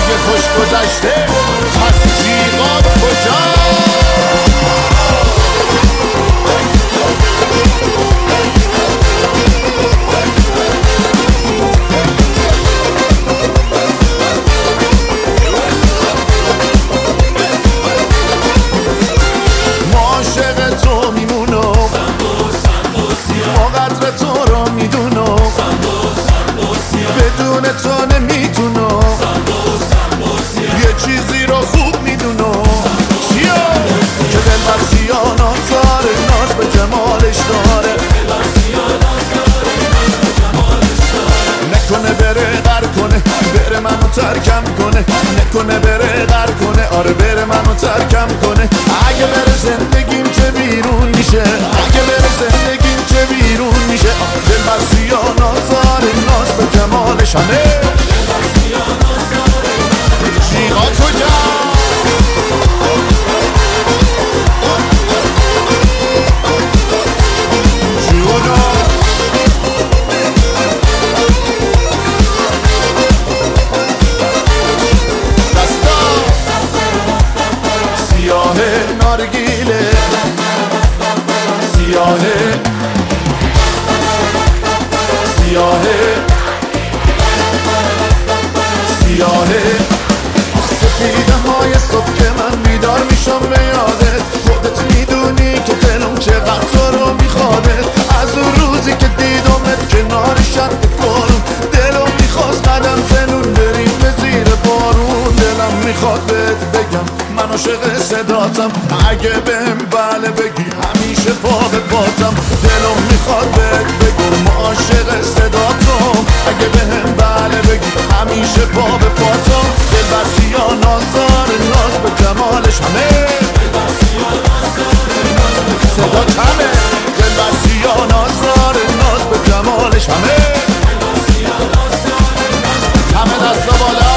اگه خوش گذشته پس جیغات کجا؟ ما عاشق تو میمونم، ما قدر تو رو میدونم، بدون تو نمیتونم، یه چیزی رو خوب میدونم چیا؟ که دل بر سیانات داره، ناز به جمالش داره، نکنه بره غر کنه، بره منو ترکم کنه، نکنه بره غر کنه، آره بره منو ترکم کنه. اگه بره زندگیم چه بیرون میشه، اگه بره زندگیم چه بیرون میشه. دل بر سیانات داره، ناز به جمالش همه جیغا کجا؟ نارگیله سیاهه سیاهه سیاهه سپیده های صبح که من بیدار میشم به یادت، خودت میدونی که دلم چقدر تو رو میخواده. از اون روزی که دیدمت کنار شط بارون، دلم میخواست قدم زنون بریم به زیر بارون. دلم میخواد بهت بگم من عاشق صداتم، اگه بهم بله بگی همیشه پا به پاتم. دلم میخواد بهت بگم عاشق صداتم، اگه بهم بله بگی همیشه پا به پاتم. دل بر سیانات داره، ناز به جمالش همه صدا کمه. دل بر سیانات داره، ناز به جمالش همه دستا بالا.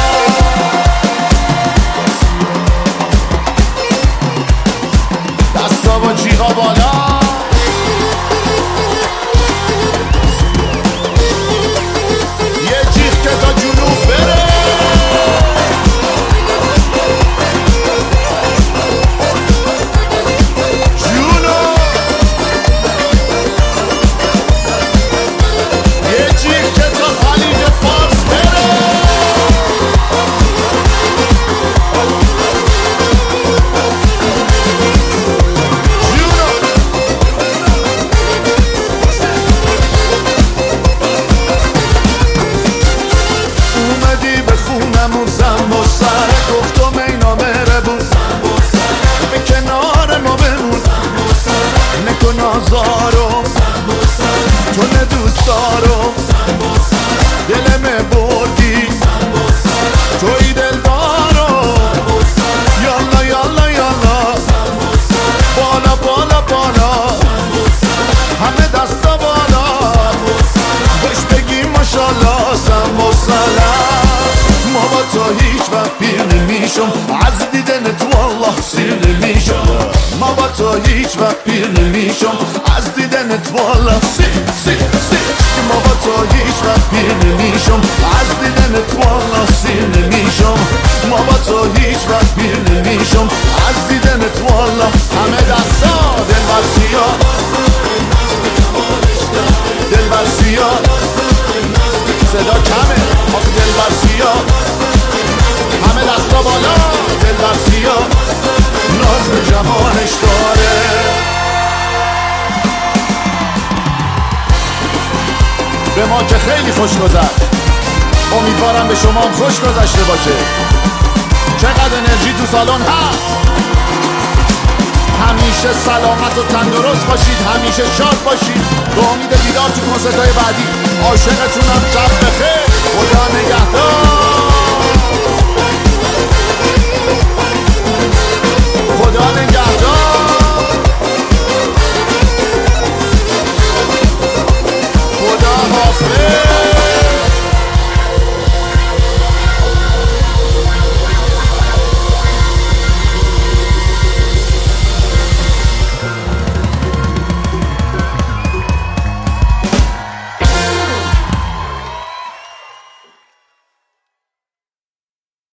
دستا با جیغا بالا. یه جیغ که تا جنوب بره. جنوب یه جیغ که تا خلیج فارس بره. گفتم ای نامره بود به کنار ما بمون، نکن آزارم تو ندوست دارم، دلمه بردی توی دل دارم. یالا یالا یالا بالا بالا بالا همه دستا بالا، خوش بگیم ماشالله سمبوسلم. ما با تو هیچ وقت پیر نمیشم، از دیدنت والله سیر نمیشم. ما با تو هیچ وقت پیر نمیشم، از دیدنت والله سیر. ما با تو هیچ وقت پیر نمیشم، از دیدنت والله سیر نمیشم. ما با تو هیچ وقت پیر نمیشم، از دیدنت والله همه دستا. دل بر سیاه، دل بر سیاه، صدا کمه. دل بر سیاه همه دستا بالا. دل بر سیاه ناز به جمالش داره. به ما که خیلی خوش گذشت، امیدوارم به شما هم خوش گذشته باشه. چقدر انرژی تو سالن هست. همیشه سلامت و تندرست باشید، همیشه شاد باشید. به امید دیدار تو کنسرت‌های بعدی. عاشقتونم. شب بخیر. خدا